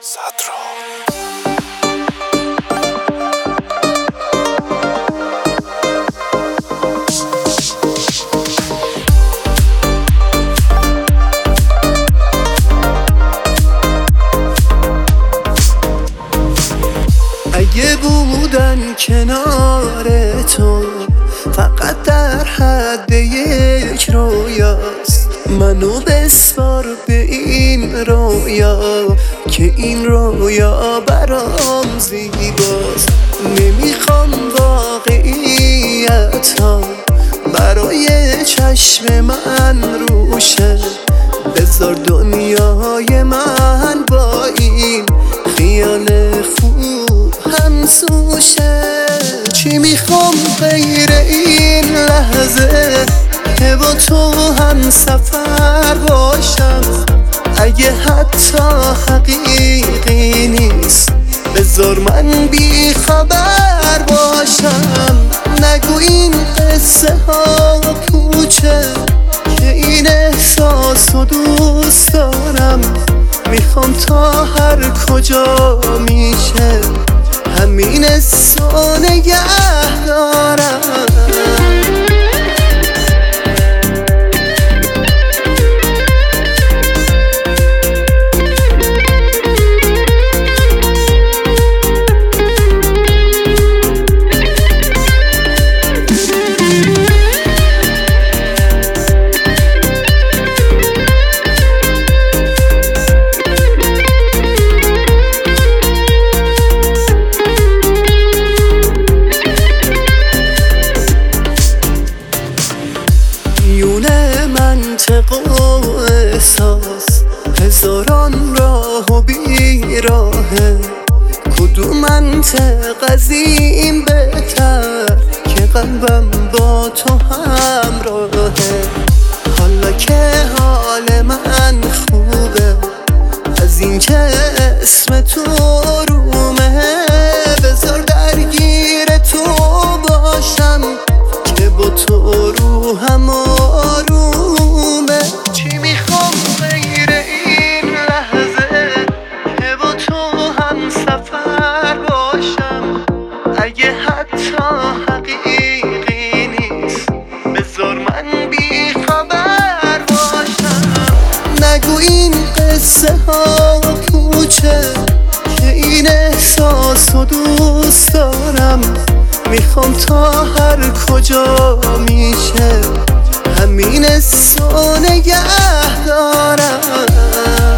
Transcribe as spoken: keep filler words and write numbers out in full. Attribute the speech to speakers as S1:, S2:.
S1: صدرا
S2: اگه بودن کنار تو فقط در حد یک رویاست، منو بسپار به این رویا که این رویا برام زیباست. نمیخوام واقعیت ها برای چشم من روشه، بذار دنیای من با این خیال خوب همسوشه. چی میخوام غیر این لحظه که با تو هم سفر باشم؟ اگه حتی حقیقی نیست بذار من بی خبر باشم. نگو این قصه ها پوچه که این احساس رو دوست دارم. میخوام تا هر کجا میشه همین حسو نگه دارم. میونه منطق و احساس هزاران راه و بیراهه، کدوم منطق از این بهتر که قلبم با تو همراهه. حالا که حال من خوبه از این که اسم تو رومه، بذار درگیر تو باشم که با تو روحم آرومه. چی میخوام غیر این لحظه که با تو هم سفر باشم؟ اگه حتی حقیقی نیست بذار من بی خبر باشم. نگو این قصه ها پوچه که این احساس رو دوست دارم. میخوام تا هر کجا میشه همین حسو نگه دارم.